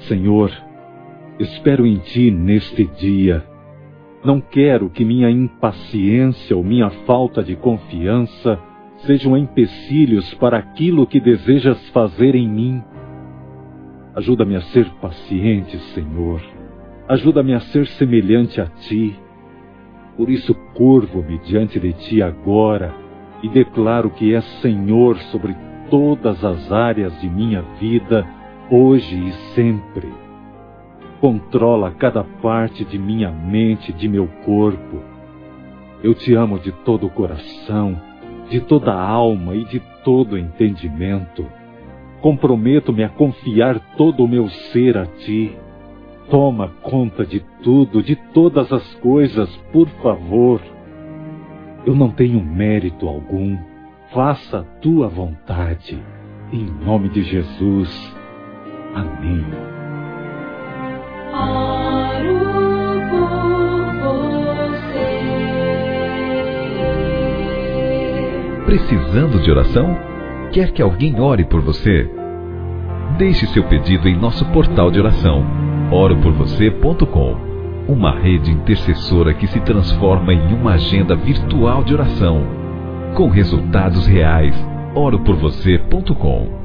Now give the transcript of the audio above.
Senhor, espero em Ti neste dia. Não quero que minha impaciência ou minha falta de confiança sejam empecilhos para aquilo que desejas fazer em mim. Ajuda-me a ser paciente, Senhor. Ajuda-me a ser semelhante a Ti. Por isso curvo-me diante de Ti agora e declaro que és Senhor sobre todas as áreas de minha vida, hoje e sempre. Controla cada parte de minha mente, de meu corpo. Eu Te amo de todo o coração, de toda a alma e de todo o entendimento. Comprometo-me a confiar todo o meu ser a Ti. Toma conta de tudo, de todas as coisas, por favor. Eu não tenho mérito algum. Faça a Tua vontade. Em nome de Jesus. Amém. Oro por você. Precisando de oração? Quer que alguém ore por você? Deixe seu pedido em nosso portal de oração, oroporvocê.com, uma rede intercessora que se transforma em uma agenda virtual de oração, com resultados reais. oroporvocê.com